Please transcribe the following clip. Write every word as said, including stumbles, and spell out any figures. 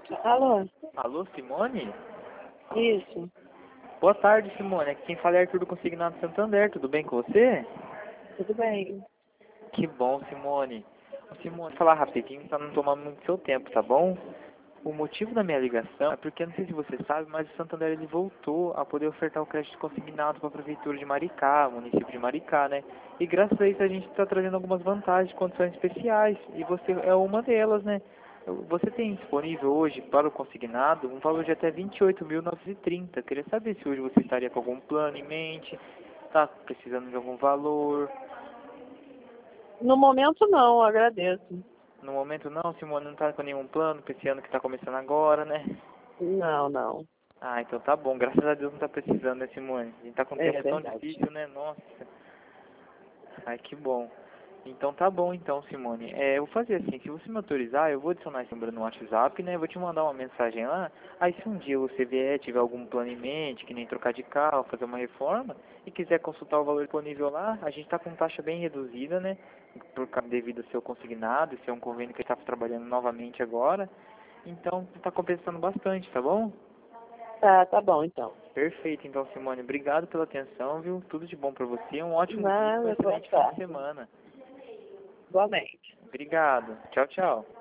Alô? Alô, Simone? Isso. Boa tarde, Simone. Aqui quem fala é Arthur do Consignado Santander. Tudo bem com você? Tudo bem. Que bom, Simone. Ô, Simone, vou falar rapidinho para não tomar muito seu tempo, tá bom? O motivo da minha ligação é porque, não sei se você sabe, mas o Santander ele voltou a poder ofertar o crédito consignado para a Prefeitura de Maricá, município de Maricá, né? E graças a isso a gente está trazendo algumas vantagens, condições especiais, e você é uma delas, né? Você tem disponível hoje para o consignado um valor de até vinte e oito mil novecentos e trinta. Queria saber se hoje você estaria com algum plano em mente, está precisando de algum valor. No momento não, agradeço. No momento não, Simone, não está com nenhum plano para esse ano que está começando agora, né? Não, não. Ah, então tá bom. Graças a Deus não tá precisando, né, Simone? A gente tá com um É tempo tão verdade. difícil, né? Nossa. Ai, que bom. Então tá bom, então, Simone. É, eu vou fazer assim, se você me autorizar, eu vou adicionar esse número no WhatsApp, né? Eu vou te mandar uma mensagem lá. Aí se um dia você vier, tiver algum plano em mente, que nem trocar de carro, fazer uma reforma, e quiser consultar o valor disponível lá, a gente tá com taxa bem reduzida, né? Por causa devido ao seu consignado, esse é um convênio que a gente tá trabalhando novamente agora. Então tá compensando bastante, tá bom? Tá, tá bom então. Perfeito, então, Simone. Obrigado pela atenção, viu? Tudo de bom pra você. Um ótimo dia, um Nada, boa excelente fim de tarde. semana. Igualmente. Obrigado. Tchau, tchau.